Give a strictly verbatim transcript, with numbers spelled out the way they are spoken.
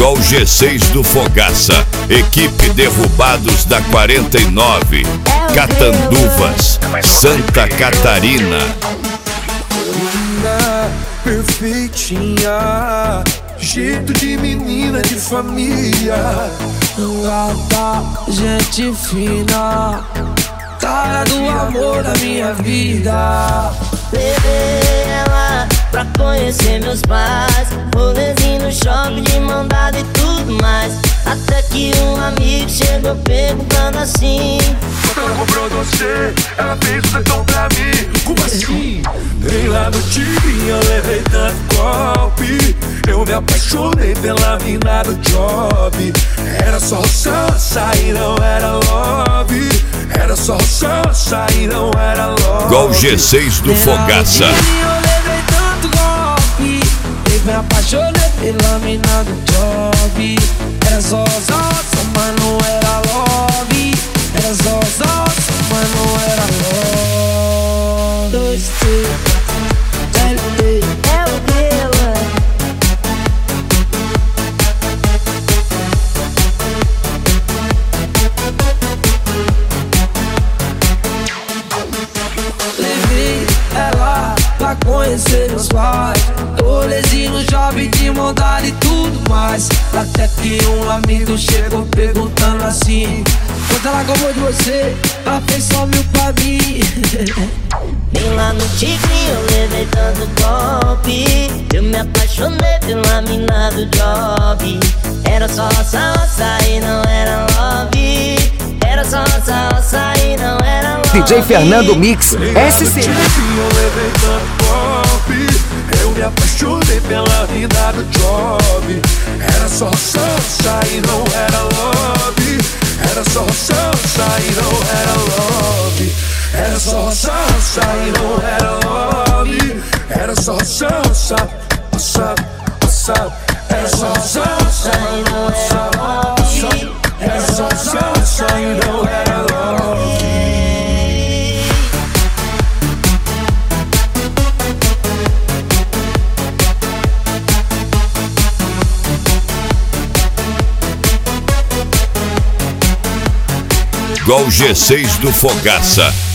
Igual o G seis do Fogaça, equipe Derrubados da quarenta e nove, Catanduvas, Santa Catarina. Menina perfeitinha, jeito de menina de família, gata, gente fina, cara do amor da minha vida. Levei ela pra conhecer meus pais, rolezinho no shopping de mão dada e tudo mais. Até que um amigo chegou perguntando assim: quando ela comprou você, ela fez o sertão pra mim. Como assim? Nem lá no Tigre eu levei tanto golpe. Eu me apaixonei pela mina do job. Era só salsa e não era love. Era só salsa e não era love. Igual o G seis do Fogaça. Eu levei tanto golpe, eu me apaixonei pela mina do job. Era só salsa, mas não era love. Era só salsa, mas não era love. Dois, três, L T. é o que ela Levei ela pra conhecer meus pais, rolezinho no job de mão dada e tudo mais. Até que um amigo chegou perguntando assim: quando ela gostou de você, ela fez só mil pra mim. nem lá no Tigre eu levei tanto golpe. Eu me apaixonei pela mina do job. Era só salsa e não era love. Era só salsa e não era love. D J Fernando Mix S C. Eu levei tanto golpe, eu me apaixonei pela mina do job. Era só salsa e não era love. Era só salsa e não era love. Era só salsa e não era love. Era só salsa, salsa, salsa. Era só salsa e não era love. Era só salsa e não era love. Igual o G seis do Fogaça,